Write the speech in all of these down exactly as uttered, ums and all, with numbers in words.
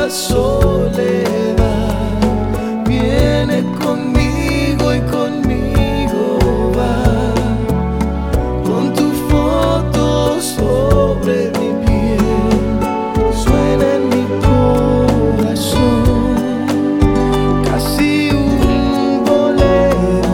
soledad viene conmigo y conmigo va, con tu foto sobre mi piel, suena en mi corazón casi un bolero.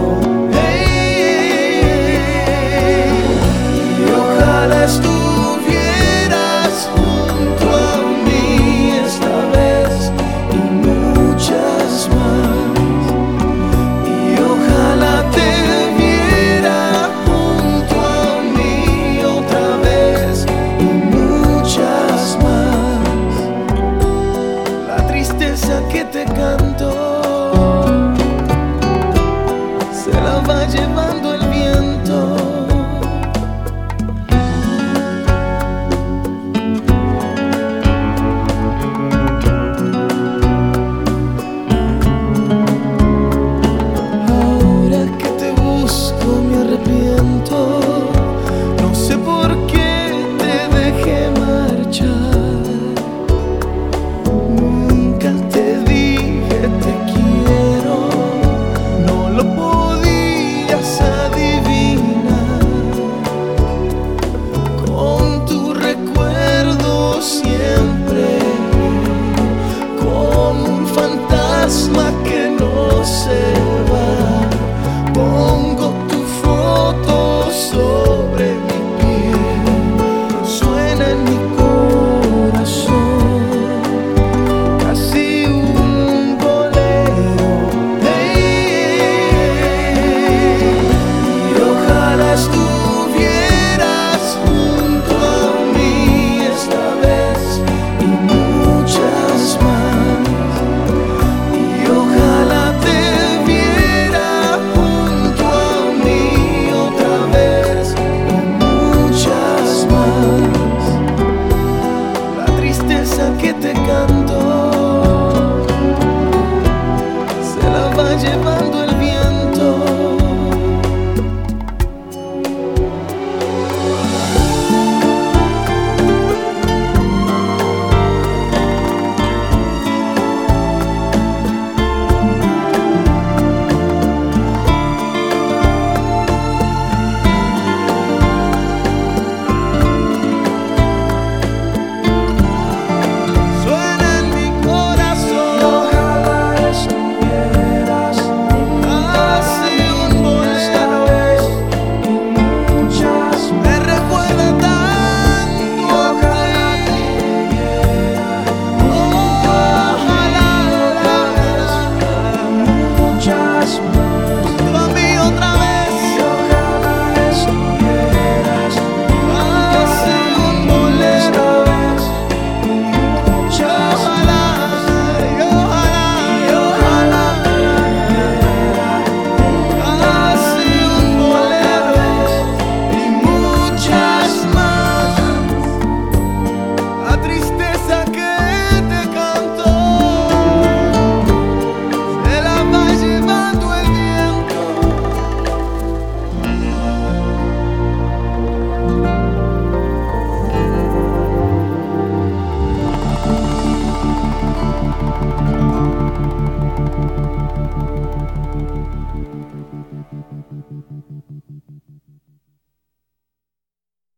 Hey, y ojalá estuvieras junto a mí esta vez y muchas más, y ojalá te viera junto a mí otra vez y muchas más. La tristeza que te canto se la va llevando el viento. Ahora que te busco me arrepiento, no sé por qué te dejé marchar. Nunca te dije te quiero, no lo podías adivinar. Con tu recuerdo siempre, como un fantasma que no se va, pongo tu foto sobre mi piel, suena en mi corazón casi un bolero. Hey, y ojalá estuvieras junto a mí esta vez y muchas más, y ojalá te viera junto a mí otra vez y muchas más. La tristeza que te canto se la va a llevar